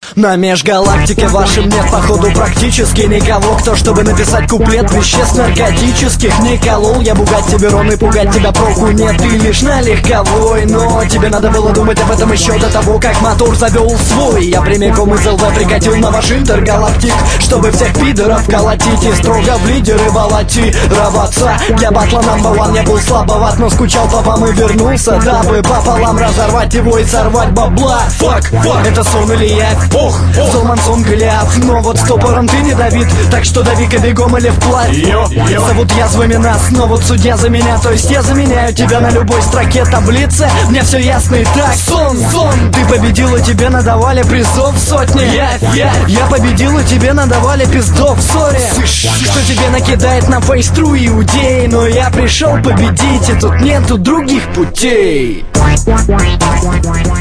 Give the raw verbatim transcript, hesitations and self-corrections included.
На межгалактике вашем нет, походу, практически никого, кто, чтобы написать куплет веществ наркотических не колол. Я бугать тебе рон и пугать тебя проку нет, ты лишь на легковой. Но тебе надо было думать об этом еще до того, как мотор завел свой. Я прямиком из ЛВ прикатил на ваш интергалактик, чтобы всех пидоров колотить и строго в лидеры баллотироваться. Для батла number one я был слабоват, но скучал по вам и вернулся, дабы пополам разорвать его и сорвать бабла. Фак, фак, это сон или явь? Ох, Золман сон Голиаф. Но вот стопором ты не Давид, так что дави-ка бегом или вплавь. Зовут язвами нас, но вот судья за меня, то есть я заменяю тебя на любой строке таблицы. Мне все ясно и так. Сон, сон, ты победил и тебе надавали призов сотни. Явь, явь, я победил и тебе надавали пиздов, сори. Что тебе накидает на фейс-тру иудей, но я пришел победить, и тут нету других путей.